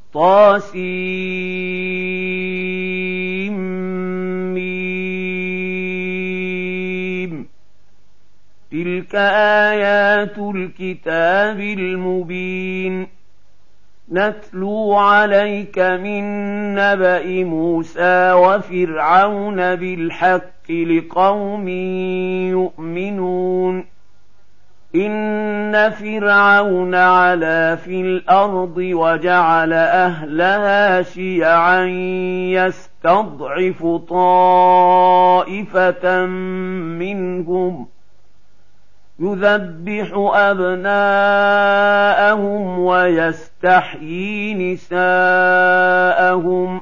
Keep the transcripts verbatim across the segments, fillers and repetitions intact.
طاسيم تلك آيات الكتاب المبين نتلو عليك من نبأ موسى وفرعون بالحق لقوم يؤمنون إن فرعون علا في الأرض وجعل أهلها شيعا يستضعف طائفة منهم يذبح أبناءهم ويستحيي نساءهم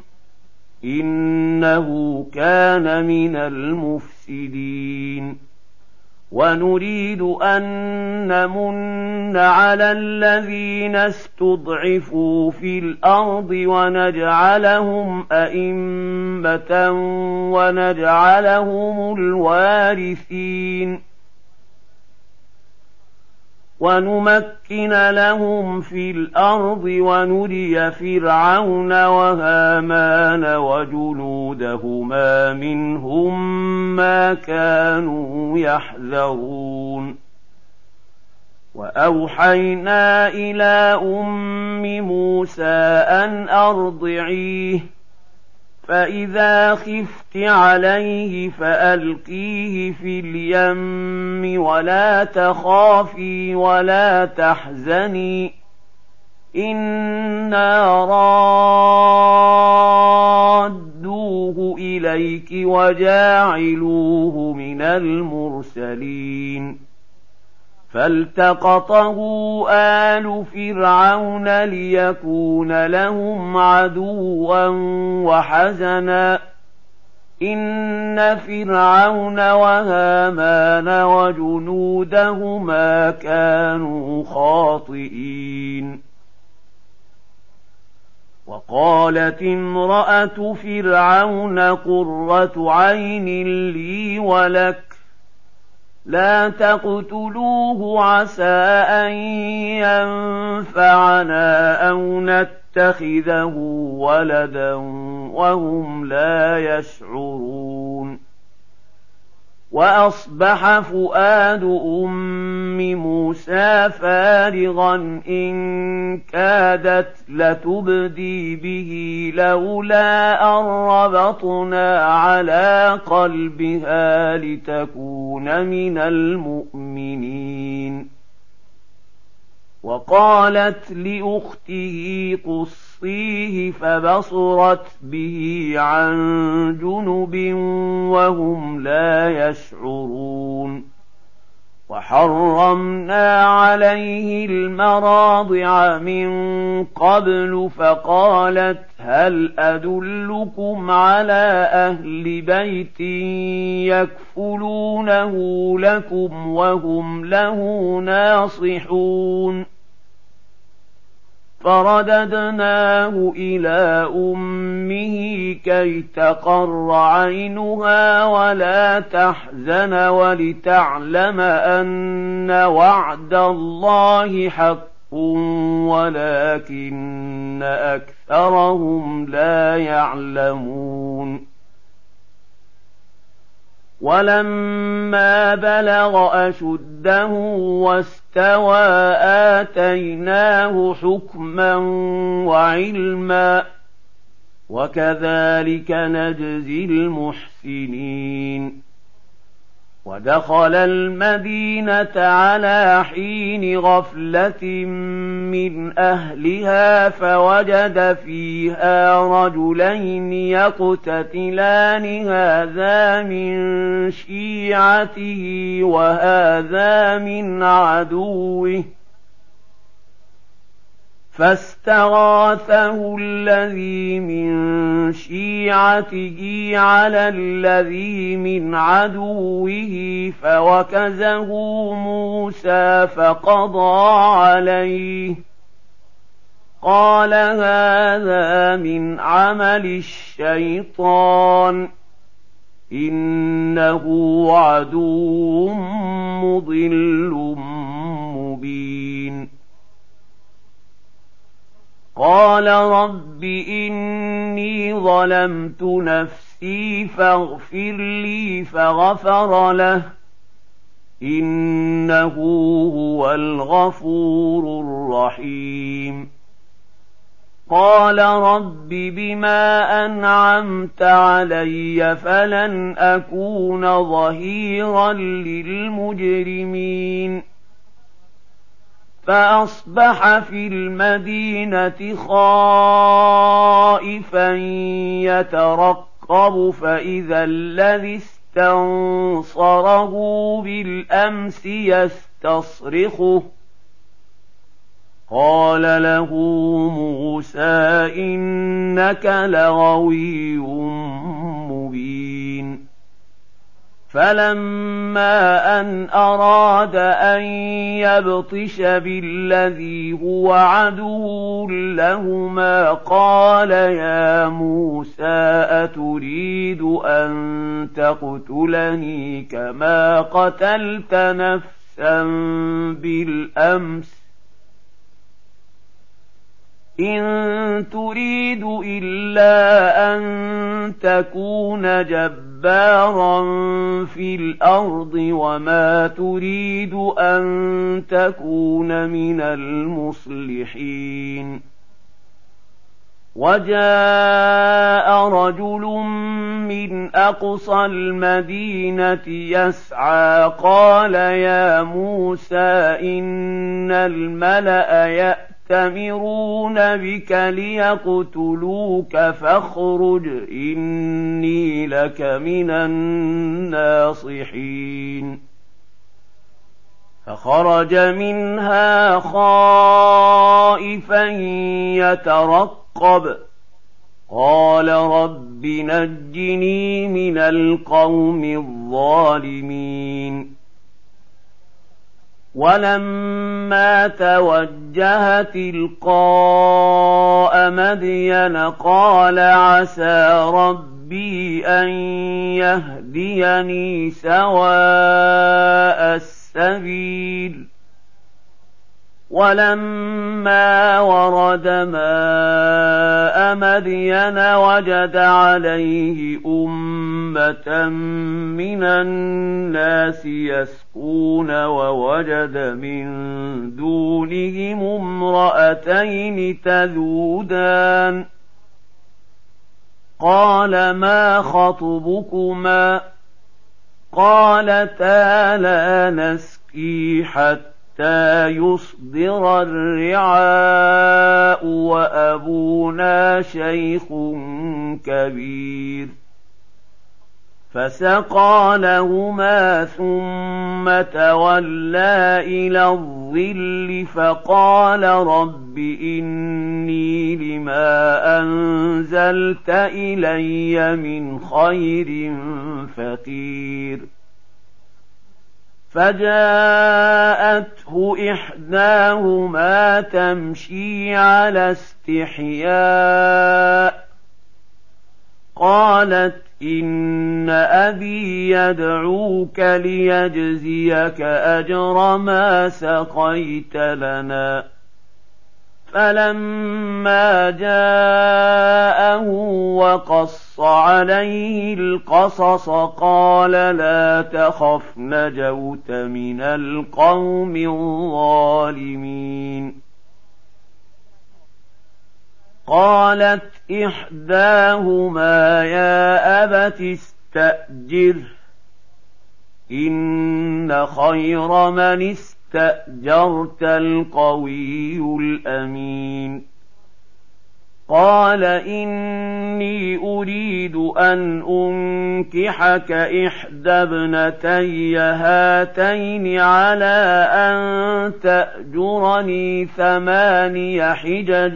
إنه كان من المفسدين ونريد أن نمن على الذين استضعفوا في الأرض ونجعلهم أئمة ونجعلهم الوارثين ونمكن لهم في الأرض ونري فرعون وهامان وجنودهما منهم ما كانوا يحذرون وأوحينا إلى أم موسى أن أرضعيه فإذا خفت عليه فألقيه في اليم ولا تخافي ولا تحزني إنا رادوه إليك وجاعلوه من المرسلين فالتقطه آل فرعون ليكون لهم عدوا وحزنا إن فرعون وهامان وجنودهما كانوا خاطئين وقالت امرأة فرعون قرة عين لي ولك لا تقتلوه عسى أن ينفعنا أو نتخذه ولدا وهم لا يشعرون وأصبح فؤاد أم موسى فارغا إن كادت لتبدي به لولا أن ربطنا على قلبها لتكون من المؤمنين وقالت لأخته قصيه فبصرت به عن جنب وهم لا يشعرون وحرمنا عليه المراضع من قبل فقالت هل أدلكم على أهل بيت يكفلونه لكم وهم له ناصحون فرددناه إلى أمه كي تقر عينها ولا تحزن ولتعلم أن وعد الله حق ولكن أكثرهم لا يعلمون ولما بلغ أشده واستوى آتيناه حكما وعلما وكذلك نجزي المحسنين ودخل المدينة على حين غفلة من أهلها فوجد فيها رجلين يقتتلان هذا من شيعته وهذا من عدوه فاستغاثه الذي من شيعته على الذي من عدوه فوكزه موسى فقضى عليه قال هذا من عمل الشيطان إنه عدو مضل مبين قال رب إني ظلمت نفسي فاغفر لي فغفر له إنه هو الغفور الرحيم قال رب بما أنعمت علي فلن أكون ظهيرا للمجرمين فأصبح في المدينة خائفا يترقب فإذا الذي استنصره بالأمس يستصرخه قال له موسى إنك لغوي مبين فلما أن أراد أن يبطش بالذي هو عدو لهما قال يا موسى أتريد أن تقتلني كما قتلت نفسا بالأمس إن تريد إلا أن تكون جبارا في الأرض وما تريد أن تكون من المصلحين وجاء رجل من أقصى المدينة يسعى قال يا موسى إن الملأ يأتون يأتمرون بك ليقتلوك فاخرج إني لك من الناصحين فخرج منها خائفا يترقب قال رب نجني من القوم الظالمين ولما توجه تلقاء مدين قال عسى ربي أن يهديني سواء السبيل ولما ورد ماء مدين وجد عليه أمة من الناس يسقون ووجد من دونهم امرأتين تذودان قال ما خطبكما قالتا لا نسقي حتى حتى يصدر الرعاء وأبونا شيخ كبير فسقى لهما ثم تولى إلى الظل فقال رب إني لما أنزلت إلي من خير فقير فجاءته إحداهما تمشي على استحياء قالت إن أبي يدعوك ليجزيك أجر ما سقيت لنا فلما جاءه وقص عليه القصص قال لا تخف نجوت من القوم الظالمين قالت إحداهما يا أبت استأجره إن خير من استأجره استأجرت القوي الأمين قال إني أريد أن أنكحك إحدى ابنتي هاتين على أن تأجرني ثماني حجج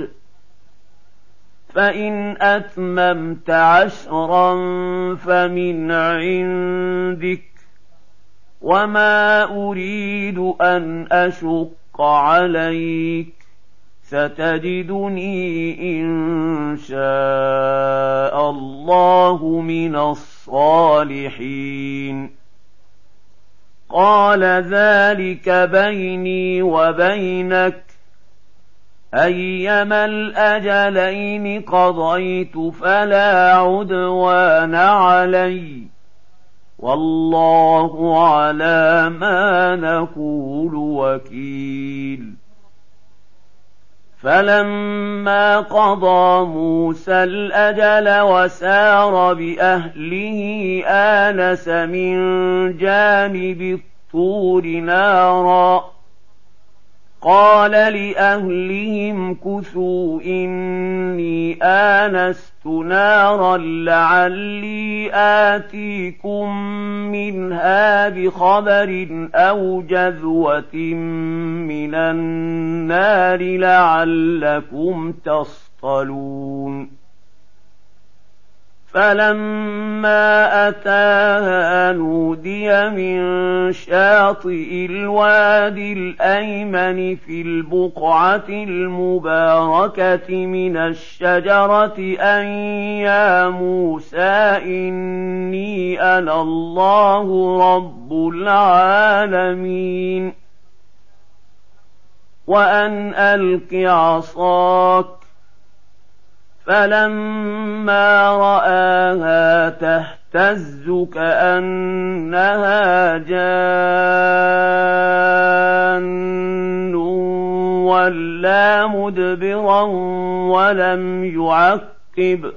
فإن أتممت عشرا فمن عندك وما أريد أن أشق عليك ستجدني إن شاء الله من الصالحين قال ذلك بيني وبينك أيما الأجلين قضيت فلا عدوان علي والله على ما نقول وكيل. فلما قضى موسى الأجل وسار بأهله آنس من جانب الطور نارا قال لأهلهم كثوا إني آنست نارا لعلي آتيكم منها بخبر أو جذوة من النار لعلكم تصطلون. فلما أتاها نودي من شاطئ الوادي الأيمن في البقعة المباركة من الشجرة أن يا موسى إني أنا الله رب العالمين وأن ألق عصاك. فلما رآها تهتز كأنها جان ولا مدبرا ولم يعقب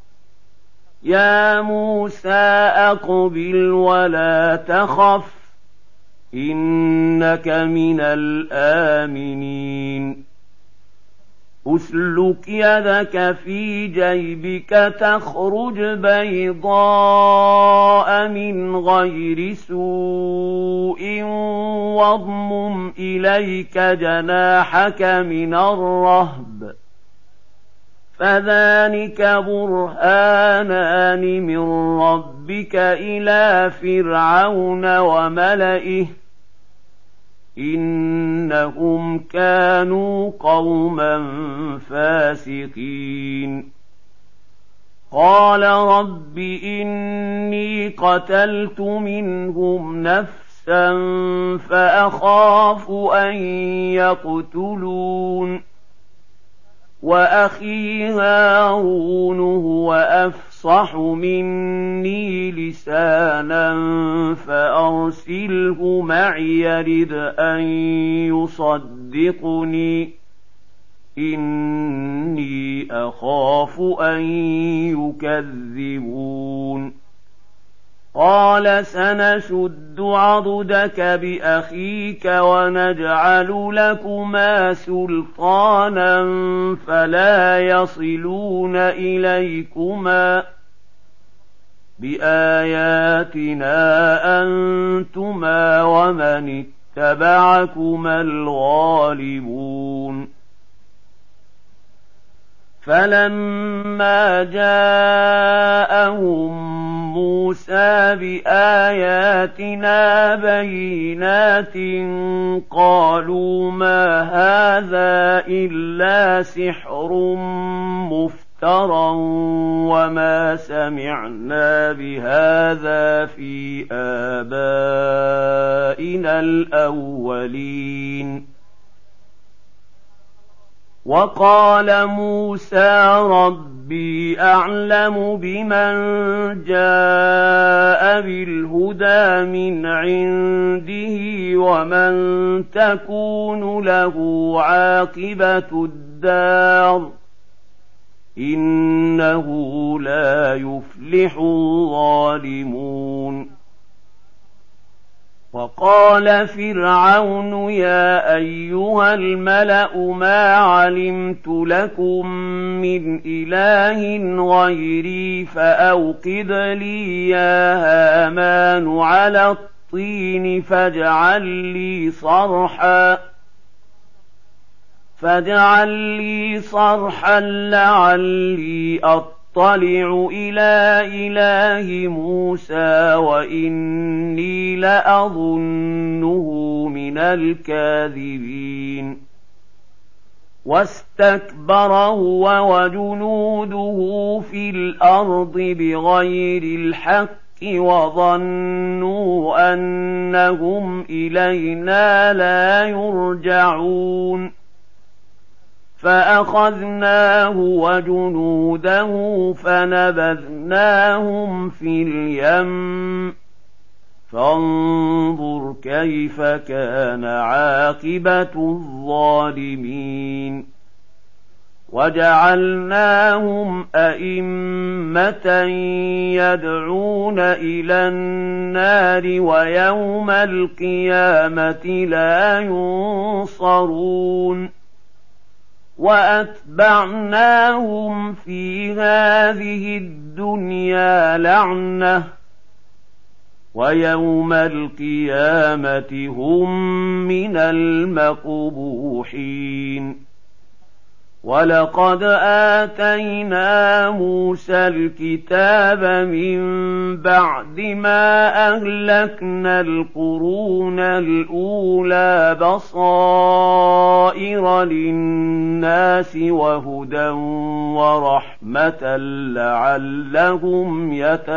يا موسى أقبل ولا تخف إنك من الآمنين. أسلك يدك في جيبك تخرج بيضاء من غير سوء واضمم إليك جناحك من الرهب فذلك برهانان من ربك إلى فرعون وملئه إنهم كانوا قوما فاسقين. قال رب إني قتلت منهم نفسا فأخاف أن يقتلون وأخي هارون هو أفصح مني لسانا فأرسله معي يرد أن يصدقني إني أخاف أن يكذبون. قال سنشد عضدك بأخيك ونجعل لكما سلطانا فلا يصلون إليكما بآياتنا أنتما ومن اتبعكما الغالبون. فلما جاءهم موسى بآياتنا بينات قالوا ما هذا إلا سحر مفترى وما سمعنا بهذا في آبائنا الأولين. وقال موسى ربي أعلم بمن جاء بالهدى من عنده ومن تكون له عاقبة الدار إنه لا يفلح الظالمون. وقال فرعون يا أيها الملأ ما علمت لكم من إله غيري فأوقد لي يا هامان على الطين فاجعل لي صرحا فاجعل لي صرحا لعلي أطلع اطلع إلى إله موسى وإني لأظنه من الكاذبين. واستكبر هو وجنوده في الأرض بغير الحق وظنوا أنهم إلينا لا يرجعون. فأخذناه وجنوده فنبذناهم في اليم فانظر كيف كان عاقبة الظالمين وجعلناهم أئمة يدعون إلى النار ويوم القيامة لا ينصرون وأتبعناهم في هذه الدنيا لعنة ويوم القيامة هم من المقبوحين ولقد آتينا موسى الكتاب من بعد ما أهلكنا القرون الأولى بصائر للناس وهدى ورحمة لعلهم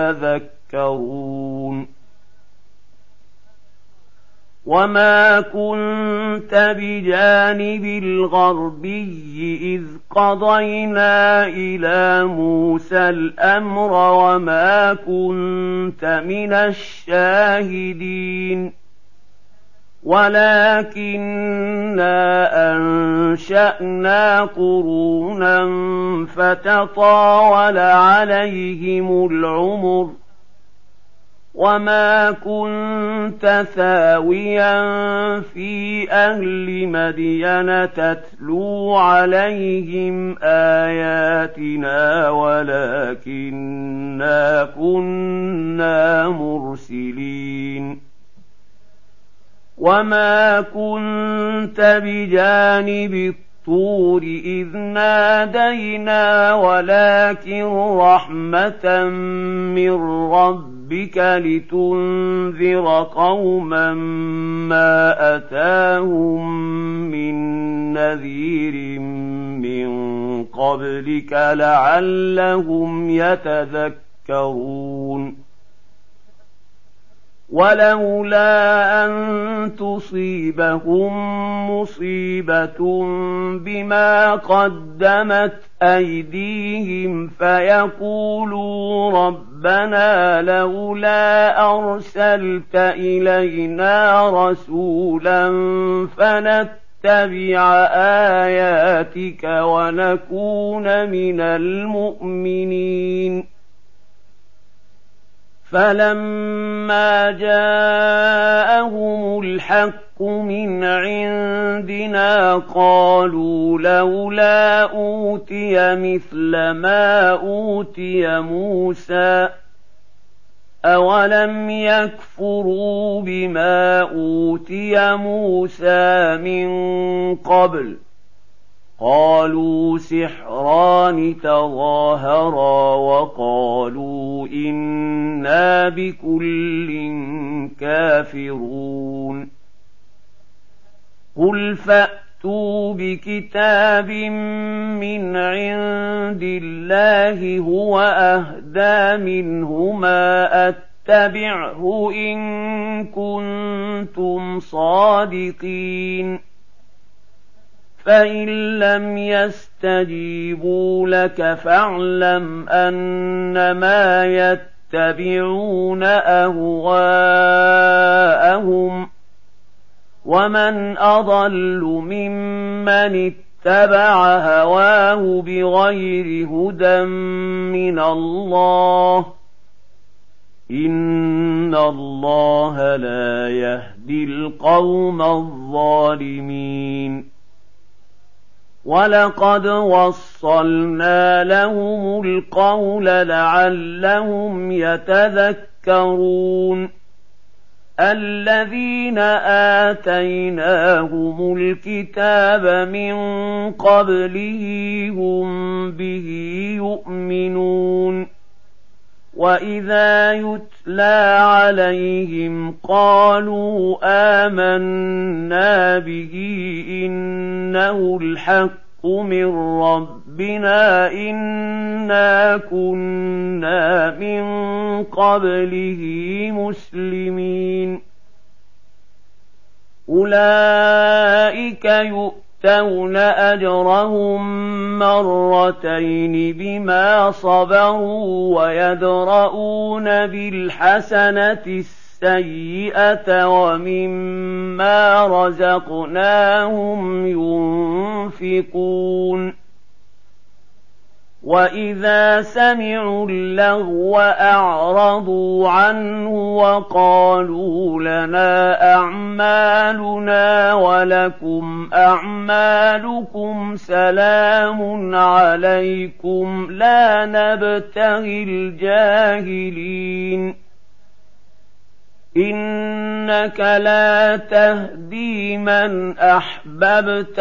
يتذكرون وما كنت بجانب الغربي إذ قضينا إلى موسى الأمر وما كنت من الشاهدين ولكننا أنشأنا قرونا فتطاول عليهم العمر وما كنت ثاويا في أهل مدين تتلو عليهم آياتنا ولكننا كنا مرسلين وما كنت بجانب الطور إذ نادينا ولكن رحمة من ربك لتنذر قوما ما أتاهم من نذير من قبلك لعلهم يتذكرون ولولا أن تصيبهم مصيبة بما قدمت أيديهم فيقولوا ربنا لولا أرسلت إلينا رسولا فنتبع آياتك ونكون من المؤمنين فلما جاءهم الحق من عندنا قالوا لولا أوتي مثل ما أوتي موسى أولم يكفروا بما أوتي موسى من قبل قالوا سحران تظاهرا وقالوا إنا بكل كافرون قل فأتوا بكتاب من عند الله هو أهدى منهما أتبعه إن كنتم صادقين فإن لم يستجيبوا لك فاعلم أنما يتبعون أهواءهم ومن أضل ممن اتبع هواه بغير هدى من الله إن الله لا يهدي القوم الظالمين ولقد وصلنا لهم القول لعلهم يتذكرون الذين آتيناهم الكتاب من قبله هم به يؤمنون وإذا يتلى عليهم قالوا آمنا به إنه الحق من ربنا إنا كنا من قبله مسلمين أولئك يؤمنون يؤتون أجرهم مرتين بما صبروا ويدرؤون بالحسنة السيئة ومما رزقناهم ينفقون وإذا سمعوا اللغو أعرضوا عنه وقالوا لنا أعمالنا ولكم أعمالكم سلام عليكم لا نبتغي الجاهلين إنك لا تهدي من أحببت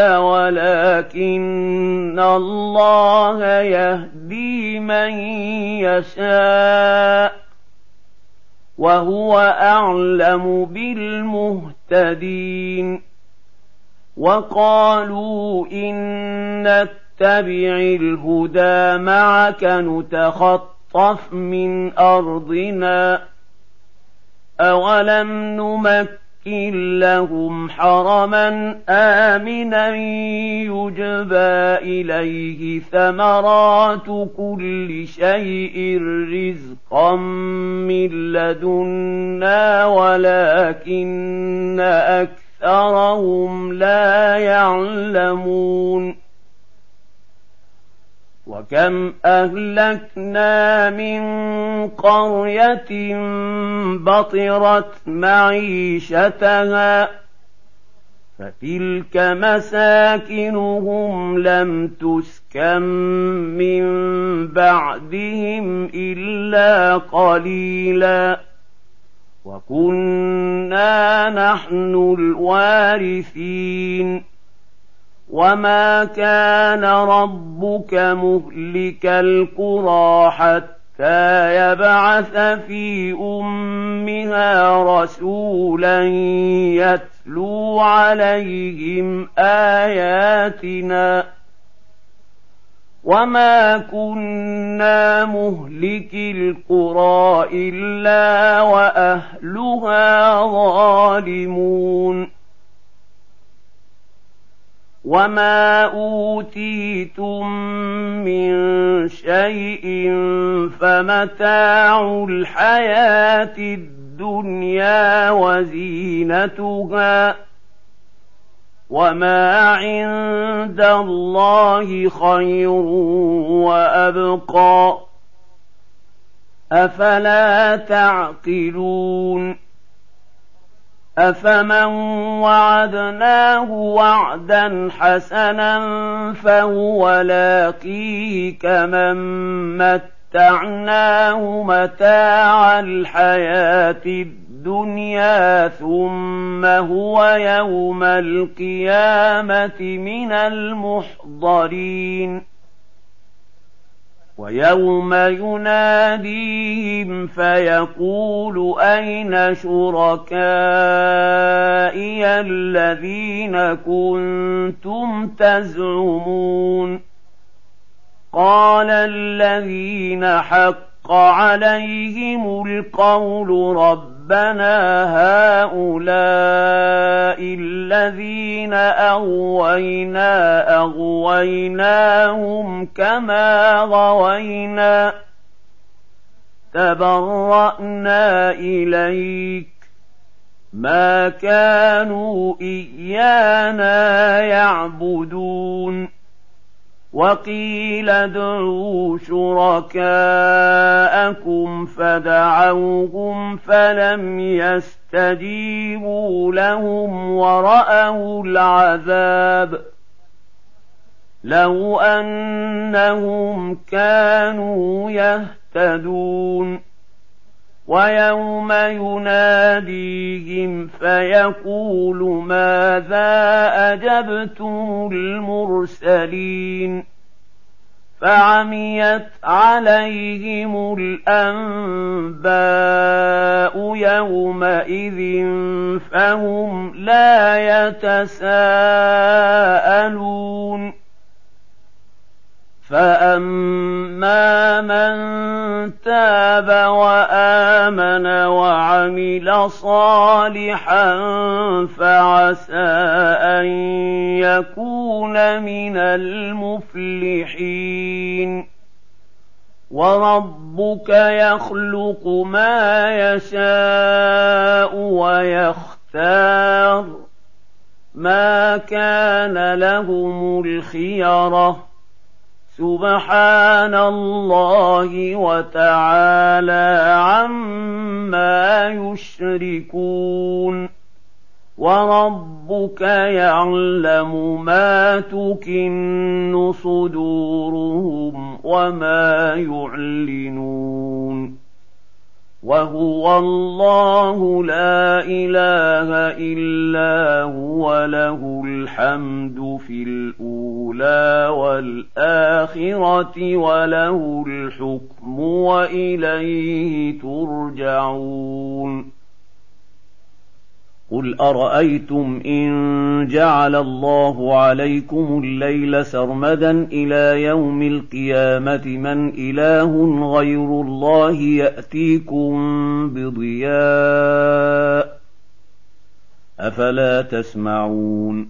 ولكن الله يهدي من يشاء وهو أعلم بالمهتدين وقالوا إن نتبع الهدى معك نتخطف من أرضنا أولم نمكن لهم حرما آمنا يجبى إليه ثمرات كل شيء رزقا من لدنا ولكن أكثرهم لا يعلمون وكم أهلكنا من قرية بطرت معيشتها فتلك مساكنهم لم تسكن من بعدهم إلا قليلا وكنا نحن الوارثين وما كان ربك مهلك القرى حتى يبعث في أمها رسولا يتلو عليهم آياتنا وما كنا مهلك القرى إلا وأهلها ظالمون وما أوتيتم من شيء فمتاع الحياة الدنيا وزينتها وما عند الله خير وأبقى أفلا تعقلون أفمن وعدناه وعدا حسنا فهو لاقيه كمن متعناه متاع الحياة الدنيا ثم هو يوم القيامة من المحضرين ويوم يناديهم فيقول أين شركائي الذين كنتم تزعمون قال الذين حق عليهم القول ربنا هؤلاء الذين أغوينا أغويناهم كما غوينا تبرأنا إليك ما كانوا إيانا يعبدون وقيل ادعوا شركاءكم فدعوهم فلم يستجيبوا لهم ورأوا العذاب لو أنهم كانوا يهتدون ويوم يناديهم فيقول ماذا أجبتم المرسلين فعميت عليهم الأنباء يومئذ فهم لا يتساءلون فأما من تاب وآمن وعمل صالحا فعسى أن أن يكون من المفلحين وربك يخلق ما يشاء ويختار ما كان لهم الخيرة سبحان الله وتعالى عما يشركون وربك يعلم ما تكن صدورهم وما يعلنون وهو الله لا إله إلا هو له الحمد في الأولى والآخرة وله الحكم وإليه ترجعون قل أرأيتم إن جعل الله عليكم الليل سرمدا إلى يوم القيامة من إله غير الله يأتيكم بضياء أفلا تسمعون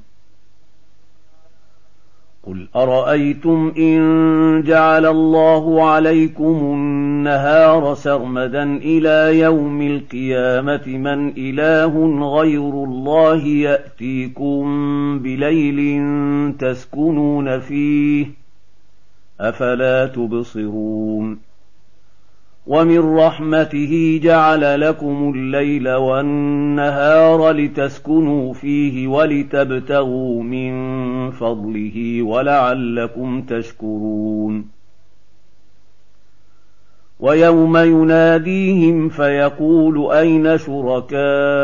قل أرأيتم إن جعل الله عليكم النهار سرمدا إلى يوم القيامة من إله غير الله يأتيكم بليل تسكنون فيه أفلا تبصرون ومن رحمته جعل لكم الليل والنهار لتسكنوا فيه ولتبتغوا من فضله ولعلكم تشكرون ويوم يناديهم فيقول أين شركائي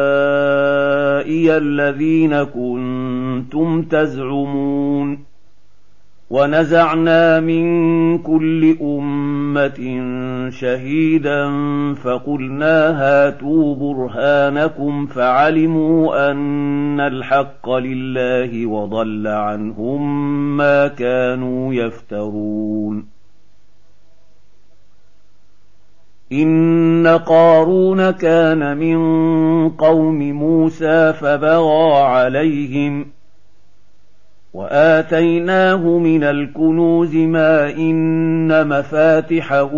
الذين كنتم تزعمون ونزعنا من كل أمة شهيدا فقلنا هاتوا برهانكم فعلموا أن الحق لله وضل عنهم ما كانوا يفترون إن قارون كان من قوم موسى فبغى عليهم وآتيناه من الكنوز ما إن مفاتحه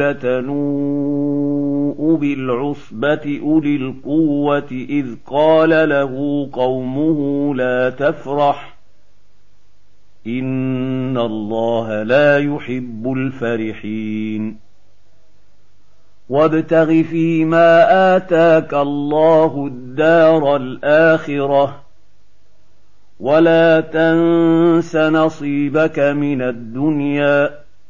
لتنوء بالعصبة أولي القوة إذ قال له قومه لا تفرح إن الله لا يحب الفرحين وابتغ فيما آتاك الله الدار الآخرة ولا تنس نصيبك من الدنيا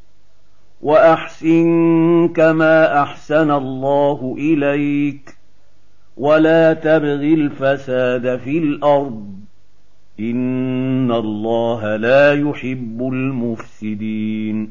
وأحسن كما أحسن الله إليك ولا تبغ الفساد في الأرض إن الله لا يحب المفسدين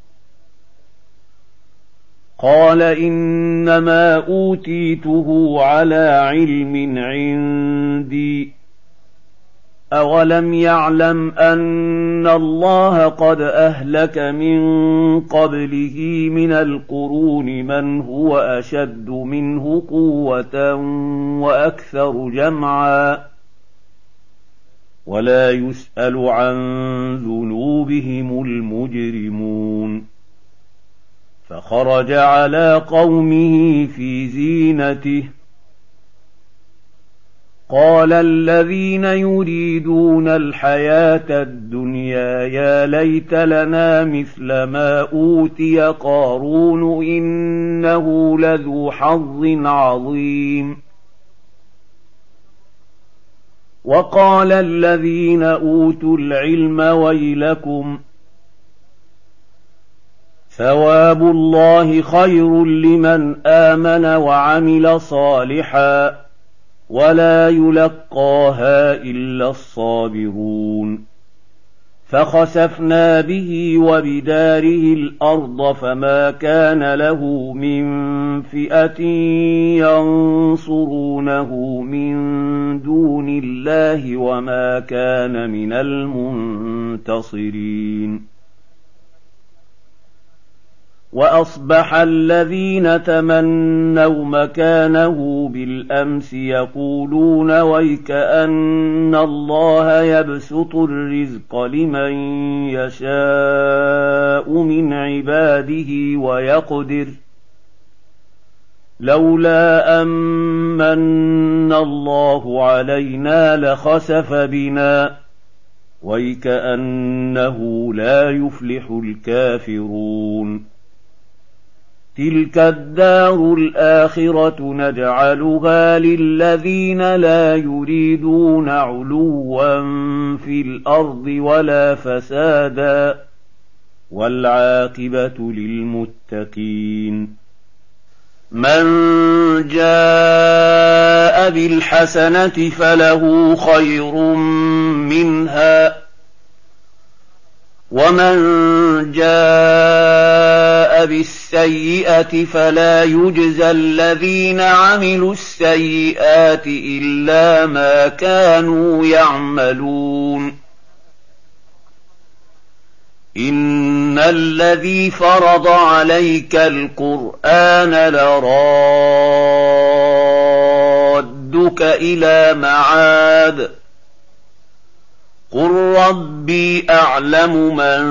قال إنما أوتيته على علم عندي أولم يعلم أن الله قد أهلك من قبله من القرون من هو أشد منه قوة وأكثر جمعا ولا يسأل عن ذنوبهم المجرمون فخرج على قومه في زينته قال الذين يريدون الحياة الدنيا يا ليت لنا مثل ما أوتي قارون إنه لذو حظ عظيم وقال الذين أوتوا العلم ويلكم ثواب الله خير لمن آمن وعمل صالحا ولا يلقاها إلا الصابرون فخسفنا به وبداره الأرض فما كان له من فئة ينصرونه من دون الله وما كان من المنتصرين وأصبح الذين تمنوا مكانه بالأمس يقولون ويكأن الله يبسط الرزق لمن يشاء من عباده ويقدر لولا أمن الله علينا لخسف بنا ويكأنه لا يفلح الكافرون تلك الدار الآخرة نجعلها للذين لا يريدون علوا في الأرض ولا فسادا والعاقبة للمتقين من جاء بالحسنة فله خير منها ومن جاء بالسيئة فلا يجزى الذين عملوا السيئات إلا ما كانوا يعملون إن الذي فرض عليك القرآن لرادك إلى معاد قل ربي أعلم من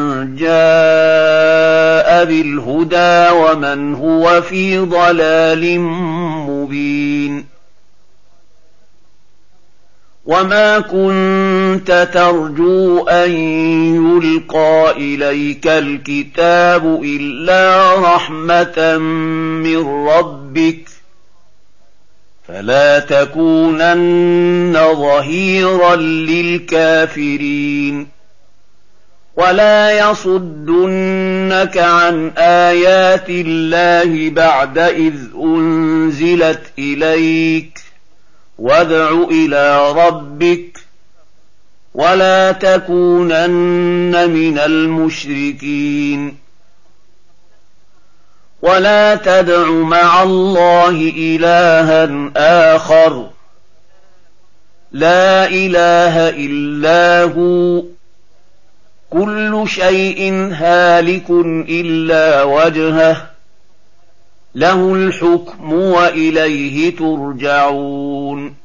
جاء بالهدى ومن هو في ضلال مبين وما كنت ترجو أن يلقى إليك الكتاب إلا رحمة من ربك فلا تكونن ظهيرا للكافرين ولا يصدنك عن آيات الله بعد إذ أنزلت إليك وادع إلى ربك ولا تكونن من المشركين ولا تدع مع الله إلها آخر لا إله إلا هو كل شيء هالك إلا وجهه له الحكم وإليه ترجعون